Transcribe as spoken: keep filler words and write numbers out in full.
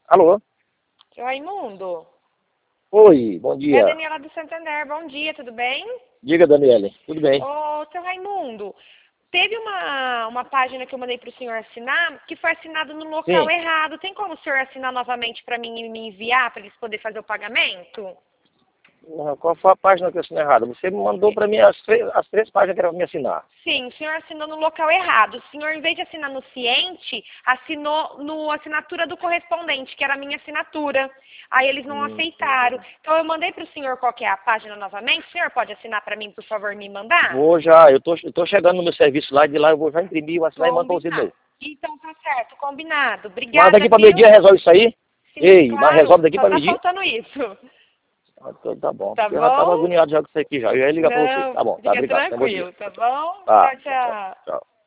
Alô? Seu Raimundo? Oi, bom É a dia. Daniela do Santander. Bom dia, tudo bem? Diga, Daniele, tudo bem? Ô, seu Raimundo, teve uma, uma página que eu mandei para o senhor assinar que foi assinado no local Sim. errado. Tem como o senhor assinar novamente para mim e me enviar para eles poderem fazer o pagamento? Ah, Qual foi a página que eu assinei errada? Você me mandou para mim as, três- as três páginas que era para me assinar. Sim, o senhor assinou no local errado. O senhor, em vez de assinar no Ciente, assinou no assinatura do correspondente, que era a minha assinatura. Aí eles não Hum, aceitaram. Então eu mandei para o senhor qual que é a página novamente. O senhor pode assinar para mim, por favor, me mandar? Vou já, eu tô, eu tô chegando no meu serviço lá, de lá eu vou já imprimir, vou assinar e mandar para você de Combinado. novo. Então tá certo, combinado. Mas daqui Obrigada, para viu? meio-dia resolve isso aí? Sim, Ei, mas claro. resolve daqui Só para tá meio-dia? faltando isso. Ah, então tá bom, Tá porque eu já estava bom? agoniado já com isso aqui já. Eu ia ligar para você. Não, Tá bom, tá, fica obrigado. Tenha um bom dia. tranquilo, tá bom? Tá, Tchau, tchau, tchau. tchau. Tchau.